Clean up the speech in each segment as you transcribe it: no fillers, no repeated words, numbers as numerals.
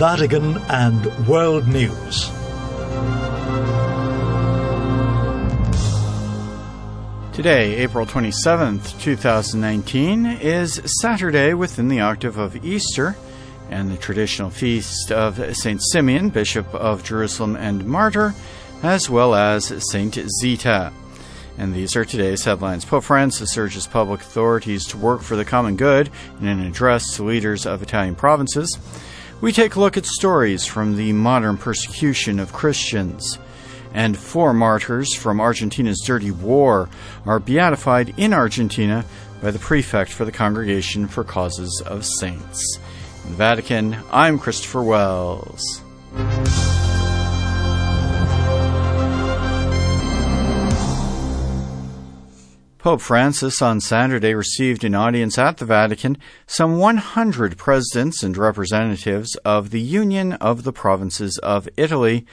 Vatican and World News. Today, April 27th, 2019, is Saturday within the octave of Easter, and the traditional feast of St. Simeon, Bishop of Jerusalem and Martyr, as well as St. Zita. And these are today's headlines. Pope Francis urges public authorities to work for the common good in an address to leaders of Italian provinces. We take a look at stories from the modern persecution of Christians. And 4 martyrs from Argentina's dirty war are beatified in Argentina by the prefect for the Congregation for Causes of Saints. In the Vatican, I'm Christopher Wells. Pope Francis on Saturday received an audience at the Vatican some 100 presidents and representatives of the Union of the Provinces of Italy,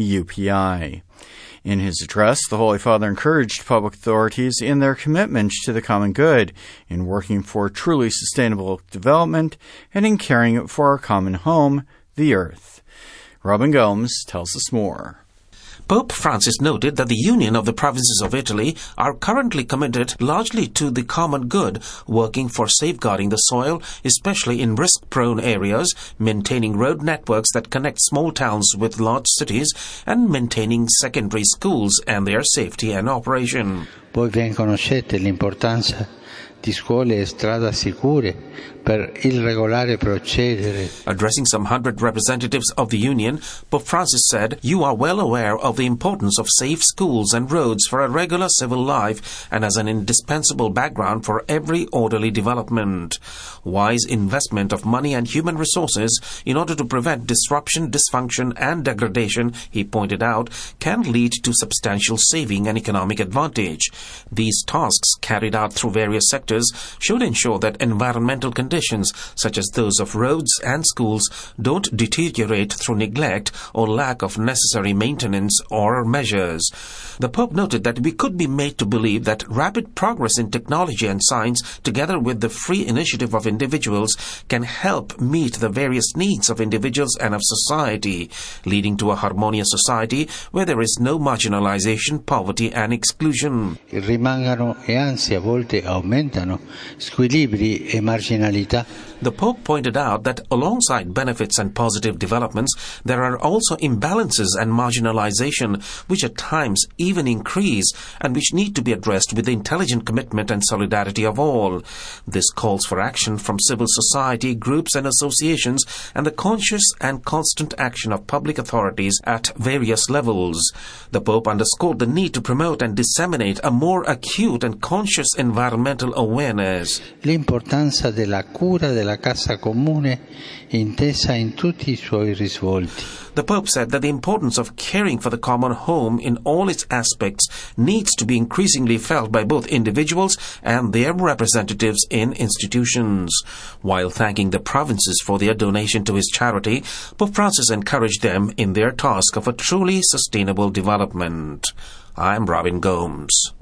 UPI. In his address, the Holy Father encouraged public authorities in their commitment to the common good, in working for truly sustainable development, and in caring for our common home, the earth. Robin Gomes tells us more. Pope Francis noted that the Union of the Provinces of Italy are currently committed largely to the common good, working for safeguarding the soil, especially in risk-prone areas, maintaining road networks that connect small towns with large cities, and maintaining secondary schools and their safety and operation. Voi ben conoscete l'importanza di scuole e strade sicure per il regolare procedere. Addressing some 100 representatives of the Union, Pope Francis said, "You are well aware of the importance of safe schools and roads for a regular civil life and as an indispensable background for every orderly development. Wise investment of money and human resources in order to prevent disruption, dysfunction and degradation," he pointed out, "can lead to substantial saving and economic advantage. These tasks carried out through various sectors should ensure that environmental conditions, such as those of roads and schools, don't deteriorate through neglect or lack of necessary maintenance or measures." The Pope noted that we could be made to believe that rapid progress in technology and science, together with the free initiative of individuals, can help meet the various needs of individuals and of society, leading to a harmonious society where there is no marginalization, poverty and exclusion. Rimangano e anzi a volte aumentano squilibri e marginalità. The Pope pointed out that alongside benefits and positive developments, there are also imbalances and marginalization, which at times even increase and which need to be addressed with the intelligent commitment and solidarity of all. This calls for action from civil society, groups and associations, and the conscious and constant action of public authorities at various levels. The Pope underscored the need to promote and disseminate a more acute and conscious environmental awareness. L'importanza della cura della casa comune intesa in tutti I suoi risvolti. The Pope said that the importance of caring for the common home in all its aspects needs to be increasingly felt by both individuals and their representatives in institutions. While thanking the provinces for their donation to his charity, Pope Francis encouraged them in their task of a truly sustainable development. I'm Robin Gomes.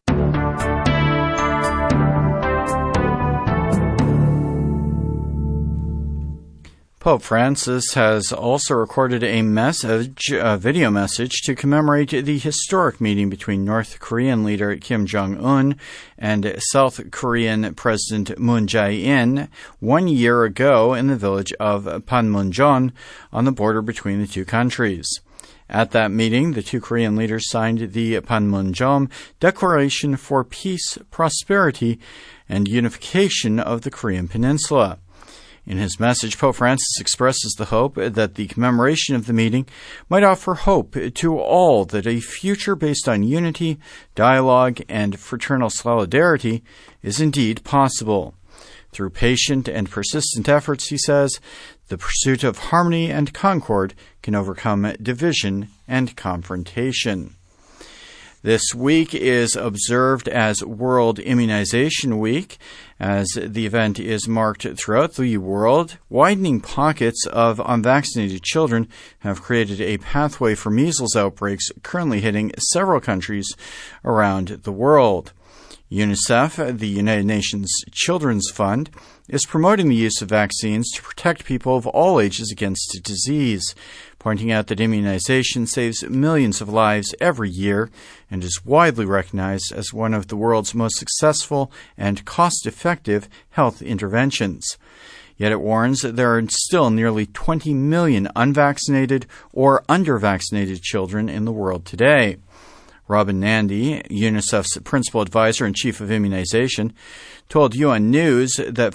Pope Francis has also recorded a video message to commemorate the historic meeting between North Korean leader Kim Jong-un and South Korean President Moon Jae-in 1 year ago in the village of Panmunjom on the border between the two countries. At that meeting, the two Korean leaders signed the Panmunjom Declaration for Peace, Prosperity, and Unification of the Korean Peninsula. In his message, Pope Francis expresses the hope that the commemoration of the meeting might offer hope to all that a future based on unity, dialogue, and fraternal solidarity is indeed possible. Through patient and persistent efforts, he says, the pursuit of harmony and concord can overcome division and confrontation. This week is observed as World Immunization Week, as the event is marked throughout the world. Widening pockets of unvaccinated children have created a pathway for measles outbreaks currently hitting several countries around the world. UNICEF, the United Nations Children's Fund, is promoting the use of vaccines to protect people of all ages against disease, pointing out that immunization saves millions of lives every year and is widely recognized as one of the world's most successful and cost-effective health interventions. Yet it warns that there are still nearly 20 million unvaccinated or under-vaccinated children in the world today. Robin Nandy, UNICEF's principal advisor and chief of immunization, told UN News that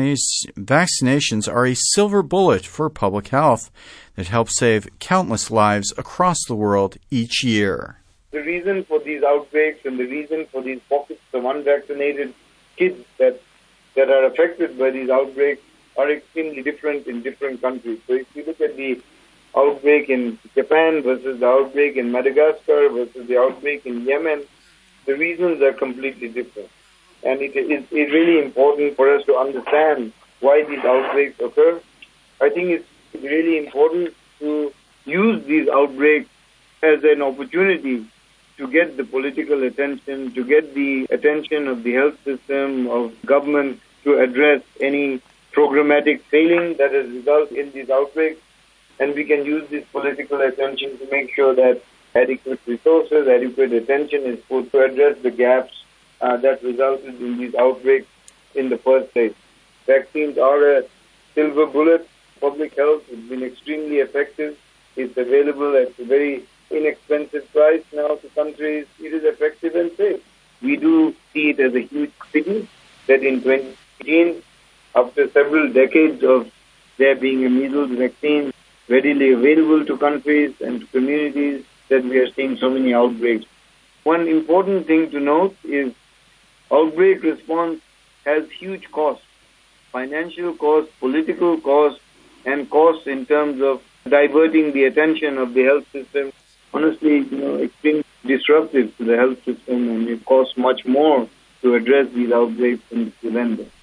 vaccinations are a silver bullet for public health that helps save countless lives across the world each year. The reason for these outbreaks and the reason for these pockets of unvaccinated kids that are affected by these outbreaks are extremely different in different countries. So if you look at the outbreak in Japan versus the outbreak in Madagascar versus the outbreak in Yemen, the reasons are completely different. And it's really important for us to understand why these outbreaks occur. I think it's really important to use these outbreaks as an opportunity to get the political attention, to get the attention of the health system, of government, to address any programmatic failing that has resulted in these outbreaks. And we can use this political attention to make sure that adequate resources, adequate attention is put to address the gaps that resulted in these outbreaks in the first place. Vaccines are a silver bullet. Public health has been extremely effective. It's available at a very inexpensive price now to countries. It is effective and safe. We do see it as a huge pity that in 2018, after several decades of there being a measles vaccine readily available to countries and to communities, that we are seeing so many outbreaks. One important thing to note is outbreak response has huge costs, financial costs, political costs, and costs in terms of diverting the attention of the health system. Honestly, extremely disruptive to the health system, and it costs much more to address these outbreaks and to prevent them.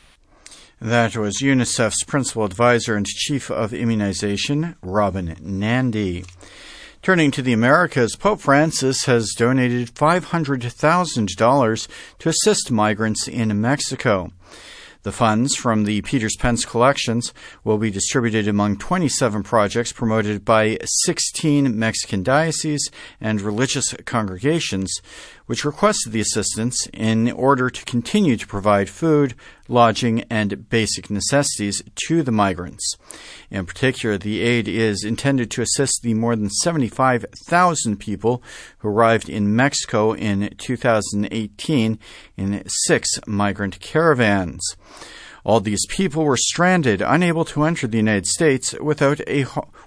That was UNICEF's principal advisor and chief of immunization, Robin Nandy. Turning to the Americas, Pope Francis has donated $500,000 to assist migrants in Mexico. The funds from the Peters Pence collections will be distributed among 27 projects promoted by 16 Mexican dioceses and religious congregations, which requested the assistance in order to continue to provide food, lodging, and basic necessities to the migrants. In particular, the aid is intended to assist the more than 75,000 people who arrived in Mexico in 2018 in 6 migrant caravans. All these people were stranded, unable to enter the United States without a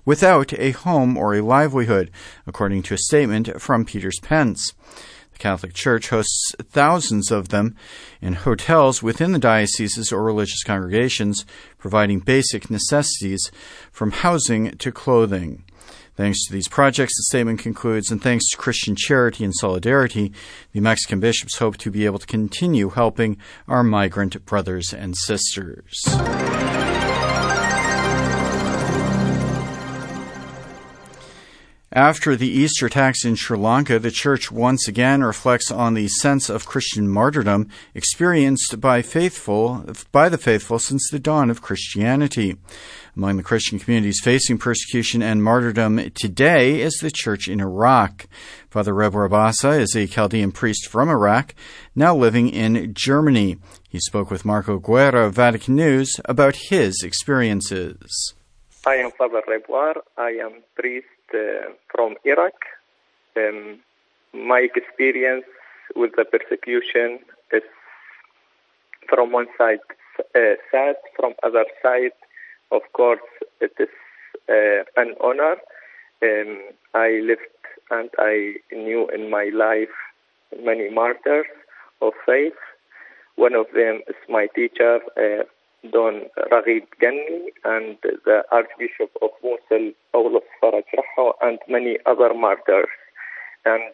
home or a livelihood, according to a statement from Peters Pence. The Catholic Church hosts thousands of them in hotels within the dioceses or religious congregations, providing basic necessities from housing to clothing. Thanks to these projects, the statement concludes, and thanks to Christian charity and solidarity, the Mexican bishops hope to be able to continue helping our migrant brothers and sisters. After the Easter attacks in Sri Lanka, the Church once again reflects on the sense of Christian martyrdom experienced by the faithful since the dawn of Christianity. Among the Christian communities facing persecution and martyrdom today is the Church in Iraq. Father Reb Rabasa is a Chaldean priest from Iraq, now living in Germany. He spoke with Marco Guerra of Vatican News about his experiences. I am Father Reboir. I am priest from Iraq. My experience with the persecution is from one side sad, from other side, of course, it is an honor. I lived and I knew in my life many martyrs of faith. One of them is my teacher, Don Raghib Ganni, and the Archbishop of Mosul, Paulus Faraj Raho, and many other martyrs. And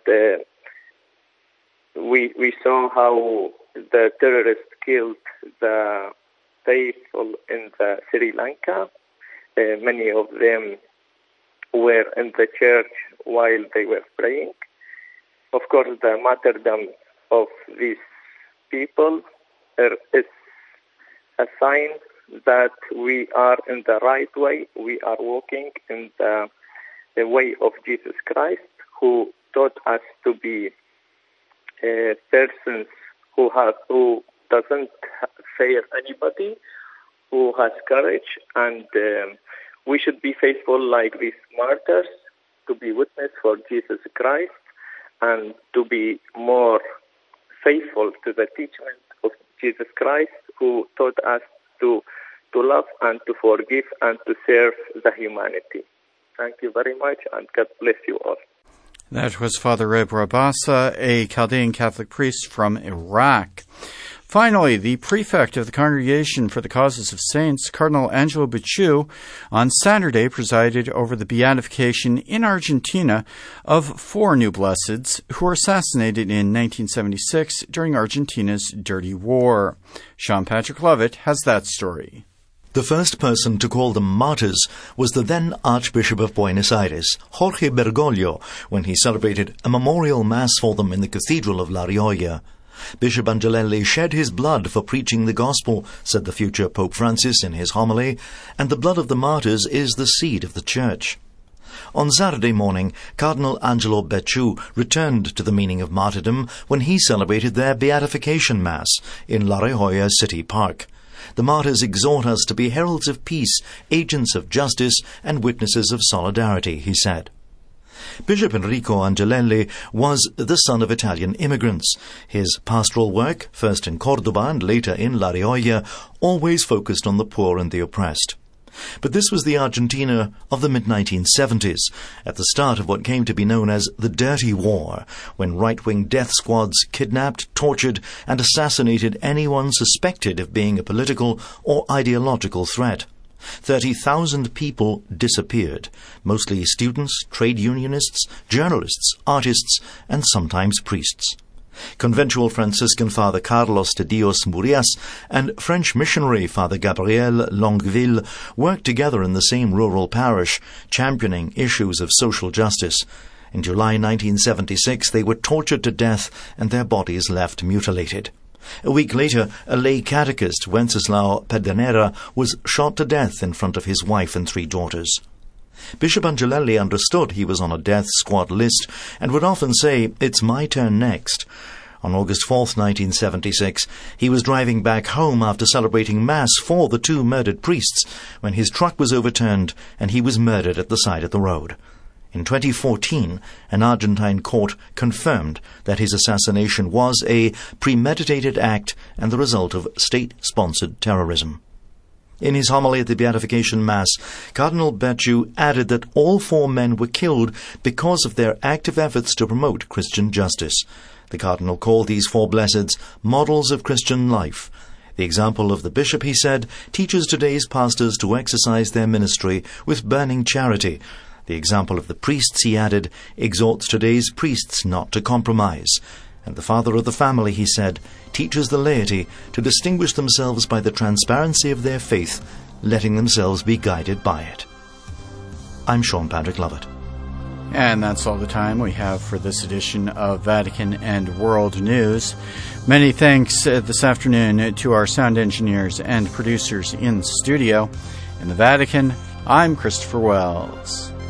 we saw how the terrorists killed the faithful in the Sri Lanka. Many of them were in the church while they were praying. Of course, the martyrdom of these people is a sign that we are in the right way. We are walking in the way of Jesus Christ, who taught us to be persons who doesn't fear anybody, who has courage, and we should be faithful like these martyrs, to be witness for Jesus Christ, and to be more faithful to the teaching of Jesus Christ, who taught us to love and to forgive and to serve the humanity. Thank you very much, and God bless you all. That was Father Reb Rabassa, a Chaldean Catholic priest from Iraq. Finally, the prefect of the Congregation for the Causes of Saints, Cardinal Angelo Becciu, on Saturday presided over the beatification in Argentina of 4 new blesseds who were assassinated in 1976 during Argentina's dirty war. Sean Patrick Lovett has that story. The first person to call them martyrs was the then Archbishop of Buenos Aires, Jorge Bergoglio, when he celebrated a memorial mass for them in the Cathedral of La Rioja. Bishop Angelelli shed his blood for preaching the gospel, said the future Pope Francis in his homily, and the blood of the martyrs is the seed of the Church. On Saturday morning, Cardinal Angelo Becciu returned to the meaning of martyrdom when he celebrated their beatification mass in La Rioja City Park. The martyrs exhort us to be heralds of peace, agents of justice, and witnesses of solidarity, he said. Bishop Enrico Angelelli was the son of Italian immigrants. His pastoral work, first in Cordoba and later in La Rioja, always focused on the poor and the oppressed. But this was the Argentina of the mid-1970s, at the start of what came to be known as the Dirty War, when right-wing death squads kidnapped, tortured, and assassinated anyone suspected of being a political or ideological threat. 30,000 people disappeared, mostly students, trade unionists, journalists, artists, and sometimes priests. Conventual Franciscan Father Carlos de Dios Murias and French missionary Father Gabriel Longueville worked together in the same rural parish, championing issues of social justice. In July 1976, they were tortured to death and their bodies left mutilated. A week later, a lay catechist, Wenceslao Pedernera, was shot to death in front of his wife and 3 daughters. Bishop Angelelli understood he was on a death squad list and would often say, "It's my turn next." On August 4th, 1976, he was driving back home after celebrating Mass for the 2 murdered priests when his truck was overturned and he was murdered at the side of the road. In 2014, an Argentine court confirmed that his assassination was a premeditated act and the result of state-sponsored terrorism. In his homily at the Beatification Mass, Cardinal Becciu added that all 4 men were killed because of their active efforts to promote Christian justice. The Cardinal called these 4 blesseds models of Christian life. The example of the bishop, he said, teaches today's pastors to exercise their ministry with burning charity. The example of the priests, he added, exhorts today's priests not to compromise. And the father of the family, he said, teaches the laity to distinguish themselves by the transparency of their faith, letting themselves be guided by it. I'm Sean Patrick Lovett. And that's all the time we have for this edition of Vatican and World News. Many thanks this afternoon to our sound engineers and producers in the studio. In the Vatican, I'm Christopher Wells.